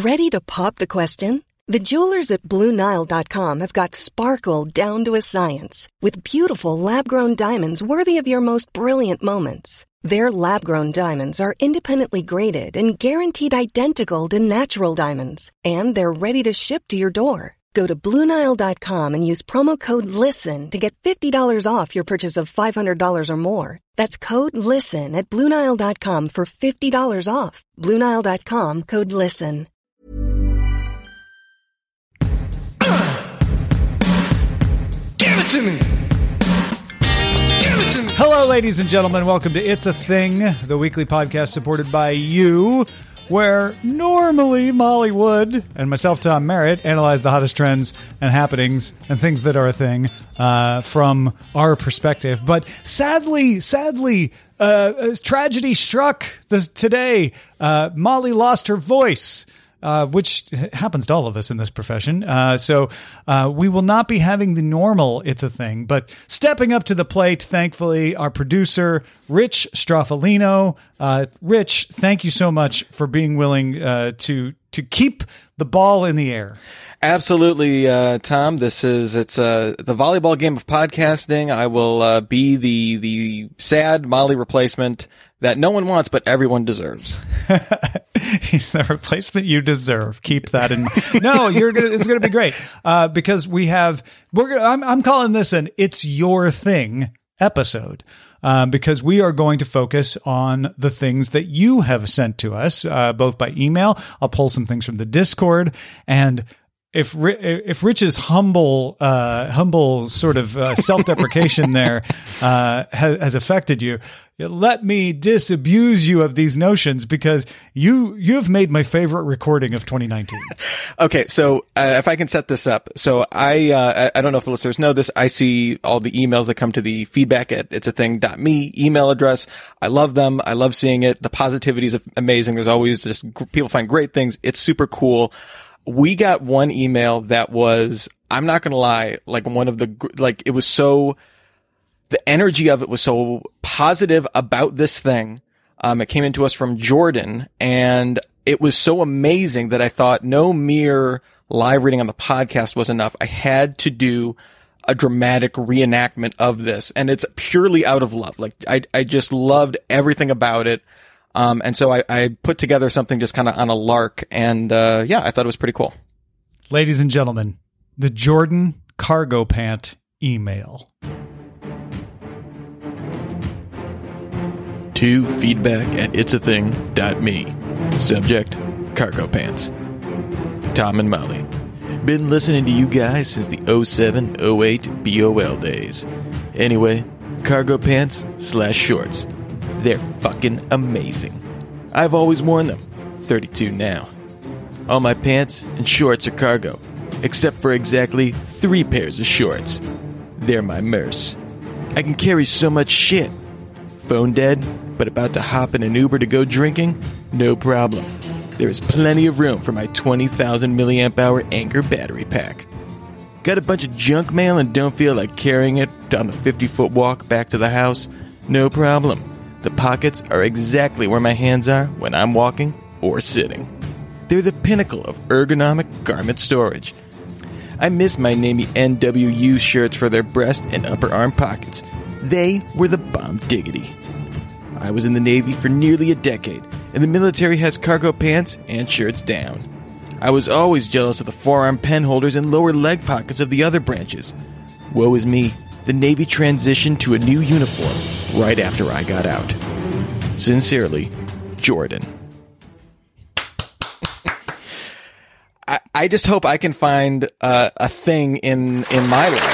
Ready to pop the question? The jewelers at BlueNile.com have got sparkle down to a science with beautiful lab-grown diamonds worthy of your most brilliant moments. Their lab-grown diamonds are independently graded and guaranteed identical to natural diamonds, and they're ready to ship to your door. Go to BlueNile.com and use promo code LISTEN to get $50 off your purchase of $500 or more. That's code LISTEN at BlueNile.com for $50 off. BlueNile.com, code LISTEN. Give it to me! Give it to me! Hello, ladies and gentlemen. Welcome to It's a Thing, the weekly podcast supported by you, where normally Molly Wood and myself, Tom Merritt, analyze the hottest trends and happenings and things that are a thing from our perspective. But sadly, tragedy struck today. Molly lost her voice. Which happens to all of us in this profession. So we will not be having the normal It's a Thing, but stepping up to the plate, thankfully, our producer, Rich Straffolino. Rich, thank you so much for being willing to keep the ball in the air. Absolutely, Tom. It's the volleyball game of podcasting. I will be the sad Molly replacement that no one wants, but everyone deserves. He's the replacement you deserve. Keep that in mind. No, it's going to be great because I'm calling this an It's Your Thing episode. Because we are going to focus on the things that you have sent to us, both by email. I'll pull some things from the Discord, and if Rich's humble sort of self-deprecation there has affected you, let me disabuse you of these notions because you have made my favorite recording of 2019. Okay, so if I can set this up, so I don't know if the listeners know this. I see all the emails that come to the feedback at it'sathing.me email address. I love them. I love seeing it. The positivity is amazing. There's always just people find great things. It's super cool. We got one email that was, I'm not going to lie, it was so, the energy of it was so positive about this thing. It came into us from Jordan, and it was so amazing that I thought no mere live reading on the podcast was enough. I had to do a dramatic reenactment of this, and it's purely out of love. Like, I just loved everything about it. And so I put together something just kind of on a lark, and I thought it was pretty cool. Ladies and gentlemen, the Jordan Cargo Pant email. To feedback at it'sathing.me. Subject, cargo pants. Tom and Molly. Been listening to you guys since the 07-08 BOL days. Anyway, cargo pants / shorts. They're fucking amazing. I've always worn them. 32 now. All my pants and shorts are cargo, except for exactly 3 pairs of shorts. They're my merce. I can carry so much shit. Phone dead, but about to hop in an Uber to go drinking? No problem. There is plenty of room for my 20,000 milliamp hour Anchor battery pack. Got a bunch of junk mail and don't feel like carrying it down the 50-foot walk back to the house? No problem. The pockets are exactly where my hands are when I'm walking or sitting. They're the pinnacle of ergonomic garment storage. I miss my Navy NWU shirts for their breast and upper arm pockets. They were the bomb diggity. I was in the Navy for nearly a decade, and the military has cargo pants and shirts down. I was always jealous of the forearm pen holders and lower leg pockets of the other branches. Woe is me. The Navy transitioned to a new uniform right after I got out. Sincerely, Jordan. I just hope I can find a thing in my life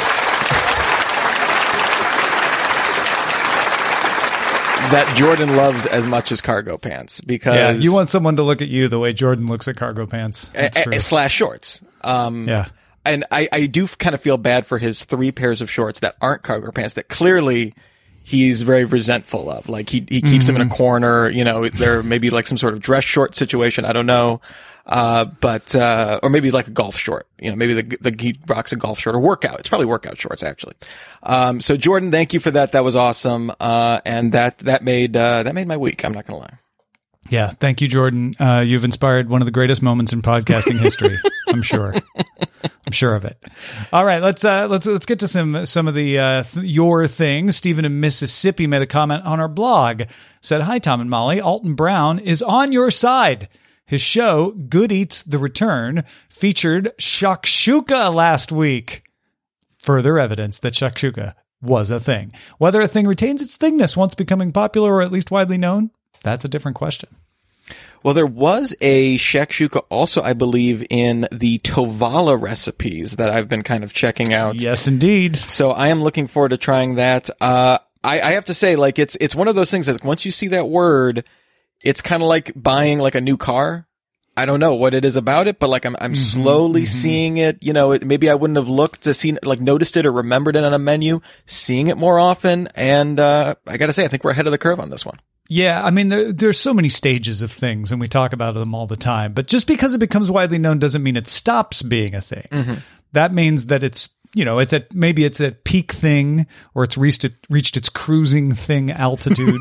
that Jordan loves as much as cargo pants, because you want someone to look at you the way Jordan looks at cargo pants. / shorts. And I do kind of feel bad for his 3 pairs of shorts that aren't cargo pants that clearly he's very resentful of. Like he keeps them in a corner, there may be like some sort of dress short situation. I don't know. Or maybe like a golf short, maybe he rocks a golf short or workout. It's probably workout shorts actually. So Jordan, thank you for that. That was awesome. And that made my week. I'm not going to lie. Yeah. Thank you, Jordan. You've inspired one of the greatest moments in podcasting history. I'm sure. I'm sure of it. All right. Let's get to some of the your things. Stephen in Mississippi made a comment on our blog. Said, "Hi, Tom and Molly. Alton Brown is on your side. His show, Good Eats The Return, featured shakshuka last week. Further evidence that shakshuka was a thing. Whether a thing retains its thingness once becoming popular or at least widely known, that's a different question." Well, there was a shakshuka also, I believe, in the Tovala recipes that I've been kind of checking out. Yes, indeed. So I am looking forward to trying that. I have to say, like, it's one of those things that once you see that word, it's kind of like buying like a new car. I don't know what it is about it, but like I'm slowly seeing it. You know, maybe I wouldn't have looked to see, like, noticed it or remembered it on a menu, seeing it more often. And I got to say, I think we're ahead of the curve on this one. Yeah, I mean, there's so many stages of things, and we talk about them all the time. But just because it becomes widely known doesn't mean it stops being a thing. Mm-hmm. That means that it's, you know, it's at peak thing, or it's reached its cruising thing altitude.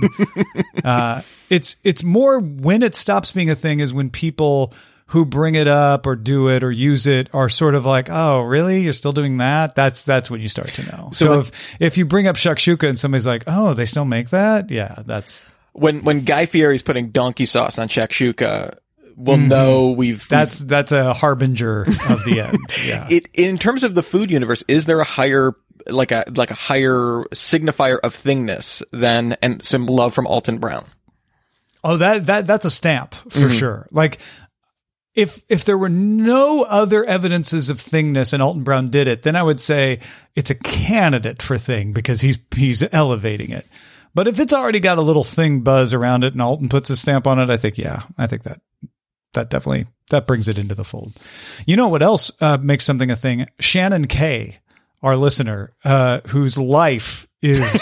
It's more when it stops being a thing is when people who bring it up or do it or use it are sort of like, oh, really? You're still doing that? That's when you start to know. So if you bring up shakshuka and somebody's like, oh, they still make that? Yeah, that's... When Guy Fieri's putting donkey sauce on shakshuka, we'll know that's a harbinger of the end. Yeah. In terms of the food universe, is there a higher like a higher signifier of thingness than and some love from Alton Brown? Oh, that's a stamp for sure. Like if there were no other evidences of thingness and Alton Brown did it, then I would say it's a candidate for thing because he's elevating it. But if it's already got a little thing buzz around it and Alton puts a stamp on it, I think that definitely, that brings it into the fold. You know what else makes something a thing? Shannon K, our listener, whose life is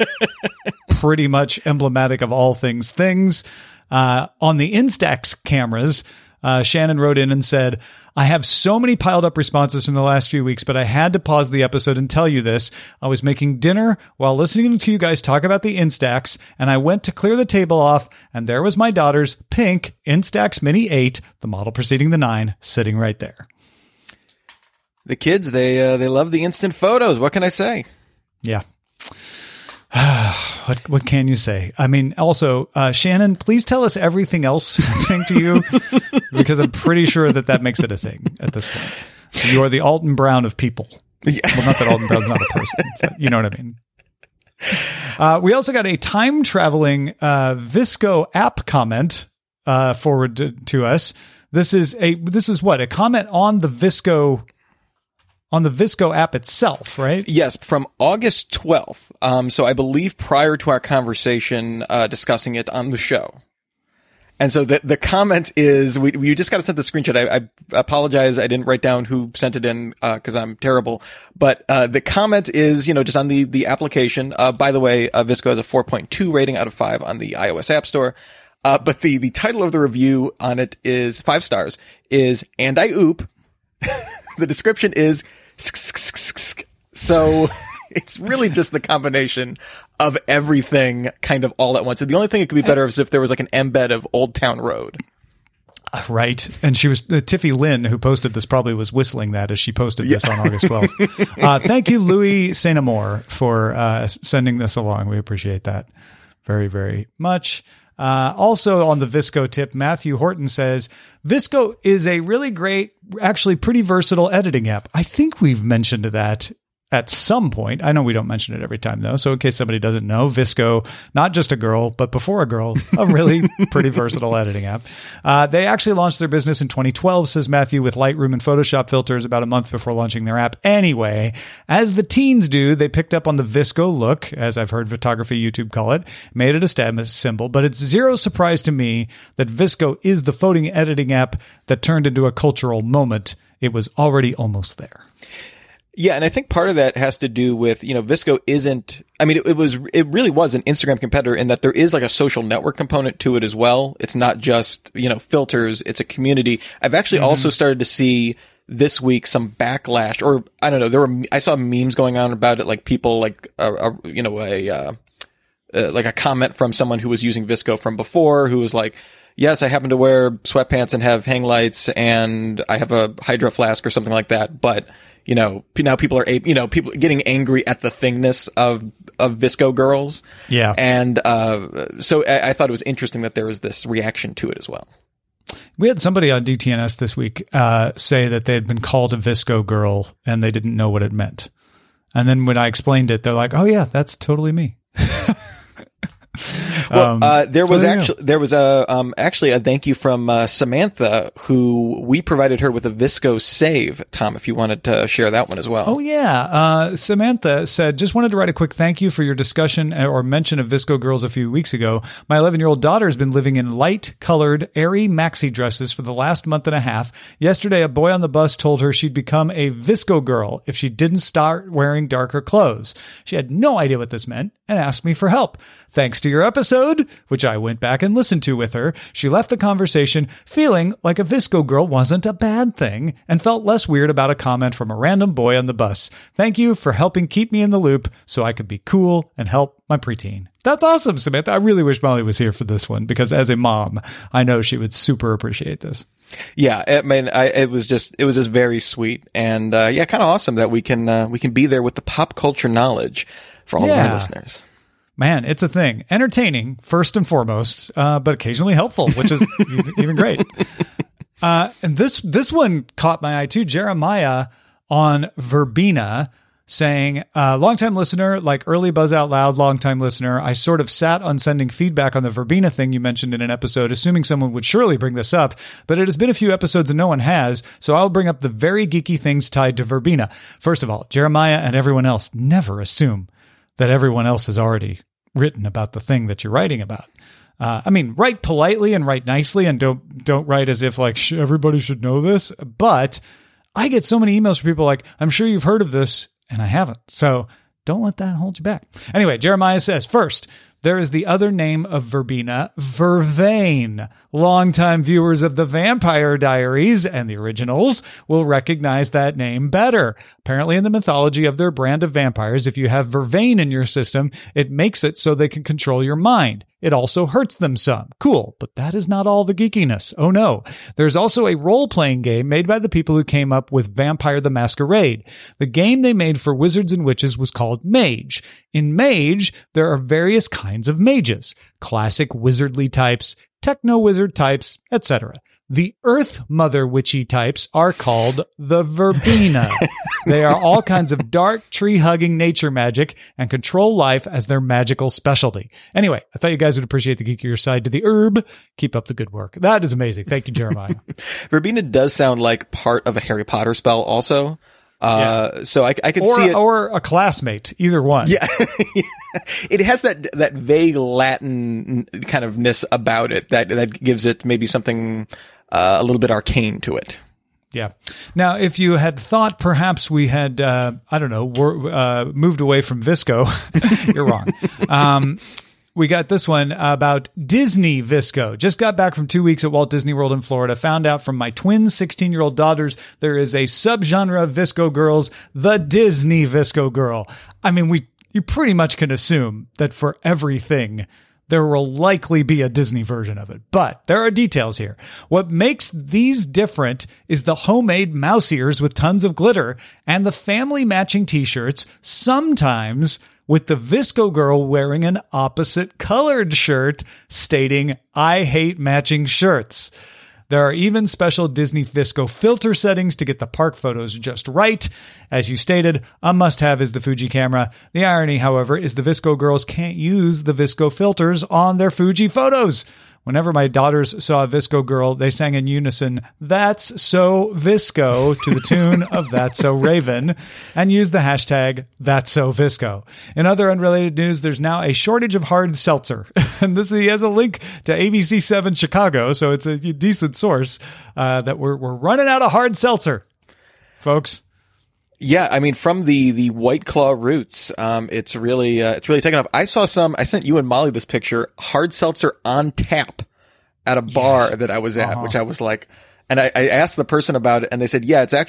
pretty much emblematic of all things. On the Instax cameras, Shannon wrote in and said, "I have so many piled up responses from the last few weeks, but I had to pause the episode and tell you this. I was making dinner while listening to you guys talk about the Instax, and I went to clear the table off, and there was my daughter's pink Instax Mini 8, the model preceding the 9, sitting right there." The kids, they love the instant photos. What can I say? Yeah. What can you say? I mean, also, Shannon, please tell us everything else happening to you, because I'm pretty sure that makes it a thing at this point. You are the Alton Brown of people. Yeah. Well, not that Alton Brown's not a person, but you know what I mean. We also got a time-traveling Visco app comment forwarded to us. This is a comment on the Visco app itself, right? Yes, from August 12th. So I believe prior to our conversation discussing it on the show. And so the comment is, we just got to send the screenshot. I apologize, I didn't write down who sent it in because I'm terrible. But the comment is, just on the application. By the way, Visco has a 4.2 rating out of 5 on the iOS App Store. But the title of the review on it is 5 stars, is "And I Oop." The description is so it's really just the combination of everything kind of all at once. And the only thing it could be better is if there was like an embed of Old Town Road. Right. And she was Tiffy Lynn, who posted this, probably was whistling that as she posted this on August 12th. Thank you, Louis Saint Amour, for sending this along. We appreciate that very, very much. Also on the Visco tip, Matthew Horton says, Visco is a really great, actually pretty versatile editing app. I think we've mentioned that at some point. I know we don't mention it every time though. So in case somebody doesn't know, Visco, not just a girl, but before a girl, a really pretty versatile editing app. They actually launched their business in 2012, says Matthew, with Lightroom and Photoshop filters about a month before launching their app. Anyway, as the teens do, they picked up on the Visco look, as I've heard photography YouTube call it, made it a status symbol, but it's zero surprise to me that Visco is the photo editing app that turned into a cultural moment. It was already almost there. Yeah, and I think part of that has to do with, Visco isn't, I mean, it really was an Instagram competitor in that there is like a social network component to it as well. It's not just, filters, it's a community. I've actually also started to see this week some backlash, or I don't know, I saw memes going on about it, like people like, like a comment from someone who was using Visco from before, who was like, yes, I happen to wear sweatpants and have hang lights and I have a Hydro Flask or something like that. But, now people are, people getting angry at the thingness of Visco girls. Yeah. And, so I thought it was interesting that there was this reaction to it as well. We had somebody on DTNS this week say that they had been called a Visco girl and they didn't know what it meant. And then when I explained it, they're like, "Oh yeah, that's totally me." Well, there was actually a thank you from Samantha, who we provided her with a Visco save. Tom, if you wanted to share that one as well. Oh yeah, Samantha said, "Just wanted to write a quick thank you for your discussion or mention of Visco girls a few weeks ago. My 11-year-old daughter has been living in light-colored, airy maxi dresses for the last month and a half. Yesterday, a boy on the bus told her she'd become a Visco girl if she didn't start wearing darker clothes. She had no idea what this meant and asked me for help. Thanks to your episode," which I went back and listened to with her, "she left the conversation feeling like a Visco girl wasn't a bad thing and felt less weird about a comment from a random boy on the bus. Thank you for helping keep me in the loop so I could be cool and help my preteen." That's awesome, Samantha. I really wish Molly was here for this one because as a mom, I know she would super appreciate this. Yeah, I mean, it was just very sweet and kind of awesome that we can be there with the pop culture knowledge for all of our listeners. Man, it's a thing. Entertaining, first and foremost, but occasionally helpful, which is even great. And this one caught my eye too. Jeremiah on Verbena saying, longtime listener, like early Buzz Out Loud, longtime listener. I sort of sat on sending feedback on the Verbena thing you mentioned in an episode, assuming someone would surely bring this up, but it has been a few episodes and no one has, so I'll bring up the very geeky things tied to Verbena. First of all, Jeremiah and everyone else, never assume that everyone else has already written about the thing that you're writing about. I mean, write politely and write nicely and don't write as if like everybody should know this. But I get so many emails from people like, "I'm sure you've heard of this," and I haven't. So don't let that hold you back. Anyway, Jeremiah says, first, there is the other name of Verbena, Vervain. Longtime viewers of the Vampire Diaries and the originals will recognize that name better. Apparently, in the mythology of their brand of vampires, if you have Vervain in your system, it makes it so they can control your mind. It also hurts them some. Cool, but that is not all the geekiness. Oh no. There's also a role-playing game made by the people who came up with Vampire the Masquerade. The game they made for Wizards and Witches was called Mage. In Mage, there are various kinds of mages. Classic wizardly types, techno-wizard types, etc. The Earth Mother Witchy types are called the Verbena. They are all kinds of dark, tree-hugging nature magic and control life as their magical specialty. Anyway, I thought you guys would appreciate the geekier side to the herb. Keep up the good work. That is amazing. Thank you, Jeremiah. Verbena does sound like part of a Harry Potter spell also. So I could see it. Or a classmate, either one. Yeah. It has that vague Latin kind of ness about it that gives it maybe something a little bit arcane to it. Yeah. Now, if you had thought perhaps we had, moved away from Visco, you're wrong. We got this one about Disney Visco. Just got back from 2 weeks at Walt Disney World in Florida. Found out from my twin 16-year-old daughters there is a subgenre of Visco girls, the Disney Visco girl. I mean, you pretty much can assume that for everything there will likely be a Disney version of it, but there are details here. What makes these different is the homemade mouse ears with tons of glitter and the family matching t-shirts, sometimes with the Visco girl wearing an opposite colored shirt stating, "I hate matching shirts." There are even special Disney Visco filter settings to get the park photos just right. As you stated, a must-have is the Fuji camera. The irony, however, is the Visco girls can't use the Visco filters on their Fuji photos. Whenever my daughters saw a Visco girl, they sang in unison, "That's so Visco," to the tune of "That's so Raven," and used the hashtag "That's so Visco. In other unrelated news, there's now a shortage of hard seltzer. And he has a link to ABC7 Chicago, so it's a decent source that we're running out of hard seltzer, folks. Yeah, I mean, from the White Claw roots, it's really taken off. I sent you and Molly this picture, hard seltzer on tap at a bar that I was at, which I was like, and I asked the person about it and they said, yeah, it's an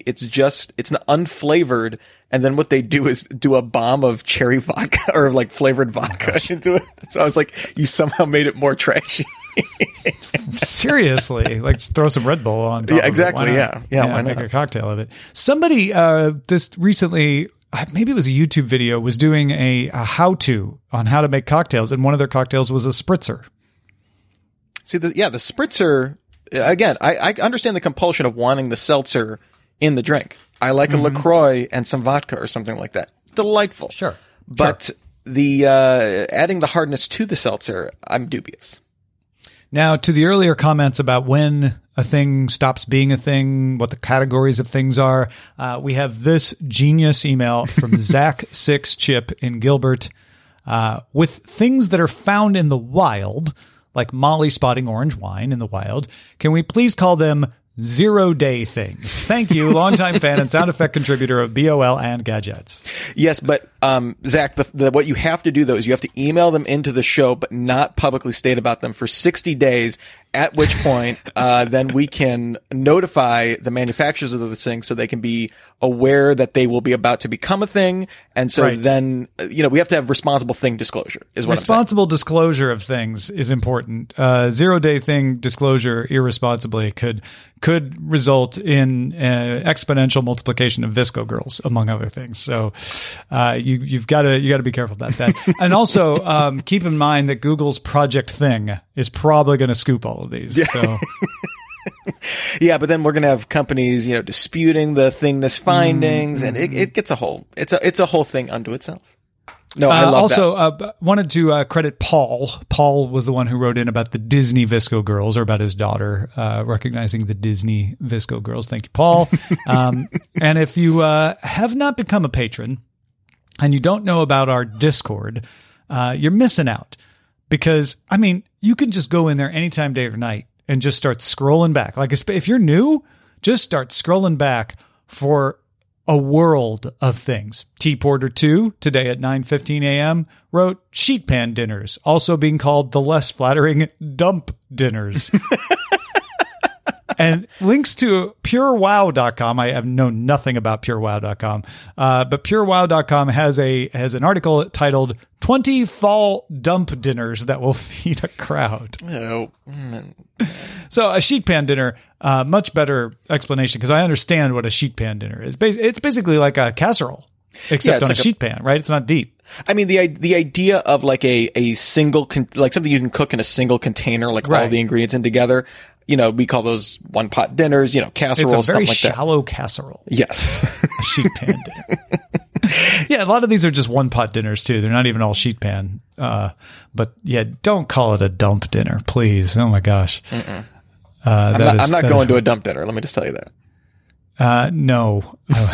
unflavored. And then what they do is do a bomb of cherry vodka or like flavored vodka into it. So I was like, you somehow made it more trashy. Seriously, like throw some Red Bull on top. Yeah, exactly. Of it. Why not? Yeah. Why make not? a cocktail of it. Somebody this recently, maybe it was a YouTube video, was doing a how-to on how to make cocktails, and one of their cocktails was a spritzer. See, the spritzer. Again, I understand the compulsion of wanting the seltzer in the drink. I like a LaCroix and some vodka or something like that. Delightful. Sure. But the adding the hardness to the seltzer, I'm dubious. Now, to the earlier comments about when a thing stops being a thing, what the categories of things are, we have this genius email from Zach6Chip in Gilbert. With things that are found in the wild, like Molly spotting orange wine in the wild, can we please call them 0-day things? Thank you, longtime fan and sound effect contributor of BOL and Gadgets. Yes, but Zach, what you have to do, though, is you have to email them into the show, but not publicly state about them for 60 days, at which point then we can notify the manufacturers of those things so they can be aware that they will be about to become a thing. And so then, we have to have responsible thing disclosure is what responsible disclosure of things is important. 0-day thing disclosure irresponsibly could result in exponential multiplication of Visco girls, among other things. So, you've got to be careful about that. And also, keep in mind that Google's Project Thing is probably going to scoop all of these. Yeah. So. Yeah, but then we're going to have companies, disputing the thingness findings, and it gets it's a whole thing unto itself. No, I love that. Wanted to credit Paul. Paul was the one who wrote in about the Disney Visco girls, or about his daughter, recognizing the Disney Visco girls. Thank you, Paul. And if you have not become a patron and you don't know about our Discord, you're missing out, because, you can just go in there anytime, day or night, and just start scrolling back. Like, if you're new, just start scrolling back for a world of things. T Porter 2, today at 9:15 a.m., wrote sheet pan dinners, also being called the less flattering dump dinners. And links to purewow.com. I have known nothing about purewow.com. But purewow.com has an article titled 20 Fall Dump Dinners That Will Feed a Crowd. Oh. So a sheet pan dinner, much better explanation, because I understand what a sheet pan dinner is. It's basically like a casserole, except on a sheet pan, right? It's not deep. The idea of like a single, like something you can cook in a single container, like all the ingredients in together. We call those one pot dinners, casseroles, stuff like that. It's a very shallow casserole. Yes. A sheet pan dinner. Yeah, a lot of these are just one pot dinners too. They're not even all sheet pan. But yeah, don't call it a dump dinner, please. Oh my gosh. I'm not going to a dump dinner. Let me just tell you that. No.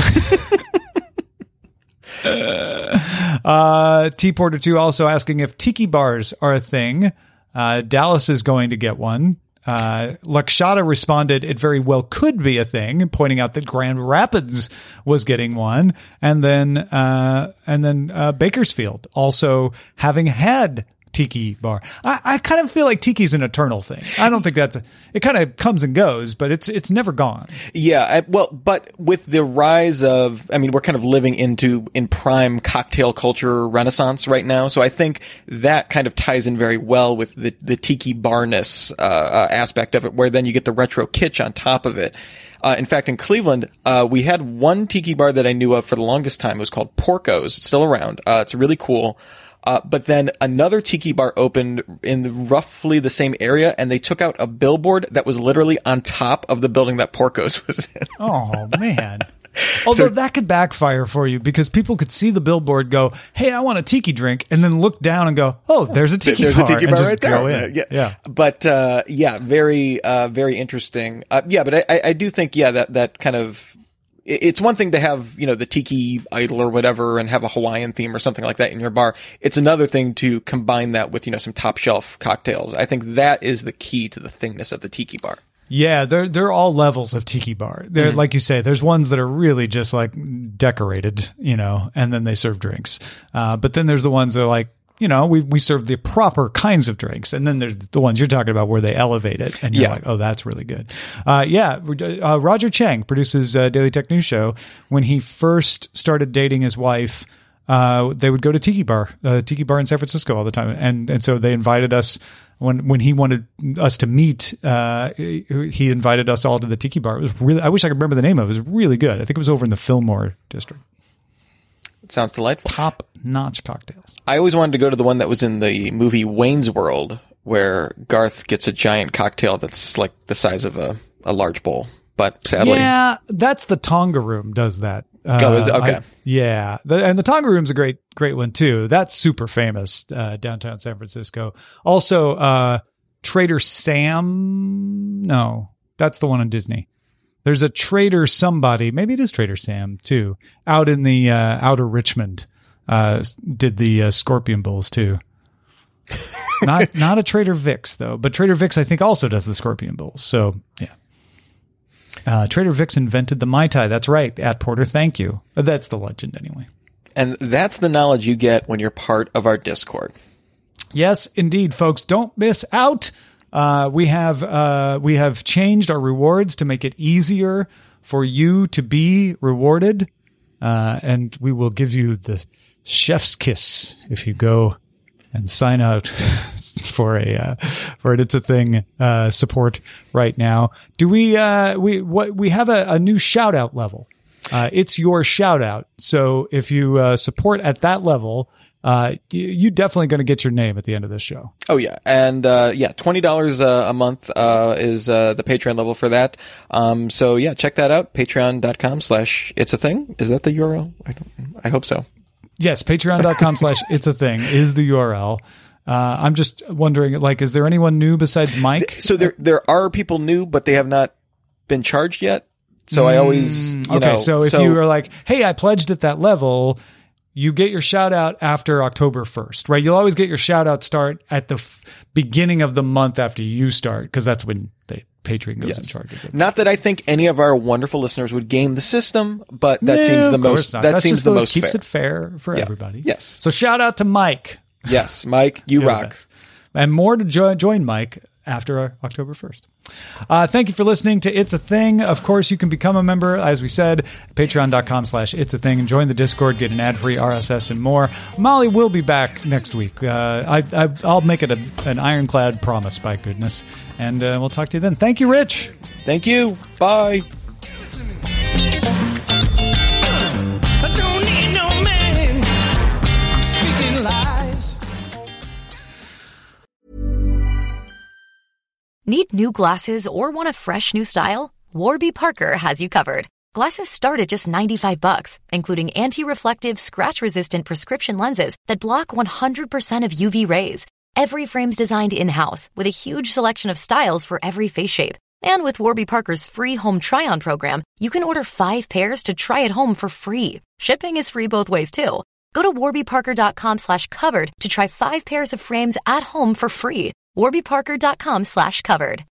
T Porter 2 also asking if tiki bars are a thing. Dallas is going to get one. Lakshata responded, it very well could be a thing, pointing out that Grand Rapids was getting one. And then Bakersfield also having had tiki bar. I kind of feel like tiki's an eternal thing. I don't think it kind of comes and goes, but it's never gone. Yeah. But with the rise of, we're kind of living in prime cocktail culture renaissance right now. So I think that kind of ties in very well with the tiki barness, aspect of it, where then you get the retro kitsch on top of it. In fact, in Cleveland, we had one tiki bar that I knew of for the longest time. It was called Porco's. It's still around. It's really cool. But then another tiki bar opened in roughly the same area, and they took out a billboard that was literally on top of the building that Porco's was in. Oh, man. Although that could backfire for you, because people could see the billboard, go, hey, I want a tiki drink, and then look down and go, oh, there's a tiki bar. There's a tiki bar right there. Go in. Yeah. But, very, very interesting. But I do think, that kind of, it's one thing to have, the tiki idol or whatever and have a Hawaiian theme or something like that in your bar. It's another thing to combine that with, some top shelf cocktails. I think that is the key to the thingness of the tiki bar. Yeah, they're all levels of tiki bar. They're like you say, there's ones that are really just like decorated, and then they serve drinks. But then there's the ones that are like, we serve the proper kinds of drinks. And then there's the ones you're talking about where they elevate it and you're like, oh, that's really good. Roger Chang produces Daily Tech News Show. When he first started dating his wife, they would go to Tiki Bar in San Francisco all the time. And so they invited us when he wanted us to meet, he invited us all to the Tiki Bar. It was really, I wish I could remember the name of it. It was really good. I think it was over in the Fillmore district. It sounds delightful. Top-notch cocktails. I always wanted to go to the one that was in the movie Wayne's World, where Garth gets a giant cocktail that's like the size of a large bowl. But sadly, yeah, that's the Tonga Room does that. Is it? Okay. And the Tonga Room's a great one too. That's super famous downtown San Francisco. Also, Trader Sam. No, that's the one on Disney. There's a Trader somebody. Maybe it is Trader Sam too. Out in the outer Richmond, did the Scorpion Bowls too. Not a Trader Vic's though, but Trader Vic's I think also does the Scorpion Bowls. So yeah. Trader Vic's invented the Mai Tai. That's right. At Porter, thank you. That's the legend anyway. And that's the knowledge you get when you're part of our Discord. Yes, indeed, folks. Don't miss out. We have changed our rewards to make it easier for you to be rewarded. And we will give you the chef's kiss if you go and sign out for an It's a Thing support right now. Do we have a new shout out level? It's your shout out. So if you support at that level, you definitely going to get your name at the end of this show. Oh yeah. And $20 a month is the Patreon level for that. So yeah, check that out. Patreon.com/itsatthing. Is that the URL? I hope so. Yes, patreon.com/itsatthing is the URL. I'm just wondering, like, is there anyone new besides Mike? So there are people new, but they have not been charged yet. So I always, So if you are like, hey, I pledged at that level, you get your shout out after October 1st, right? You'll always get your shout out start at the beginning of the month after you start, because that's when Patreon goes and charges it. Not that I think any of our wonderful listeners would game the system, but that seems the most. That seems the most fair. Keeps it fair for everybody. Yes. So shout out to Mike. Yes, Mike, you rock. And more to join Mike after October 1st. Thank you for listening to It's a Thing. Of course, you can become a member, as we said, patreon.com/itsatthing, and join the Discord, get an ad-free RSS and more. Molly will be back next week. I'll make it an ironclad promise, by goodness. And we'll talk to you then. Thank you, Rich. Thank you. Bye. I don't need no man speaking lies. Need new glasses or want a fresh new style? Warby Parker has you covered. Glasses start at just $95, including anti-reflective, scratch-resistant prescription lenses that block 100% of UV rays. Every frame's designed in-house with a huge selection of styles for every face shape. And with Warby Parker's free home try-on program, you can order 5 pairs to try at home for free. Shipping is free both ways, too. Go to warbyparker.com/covered to try 5 pairs of frames at home for free. warbyparker.com/covered.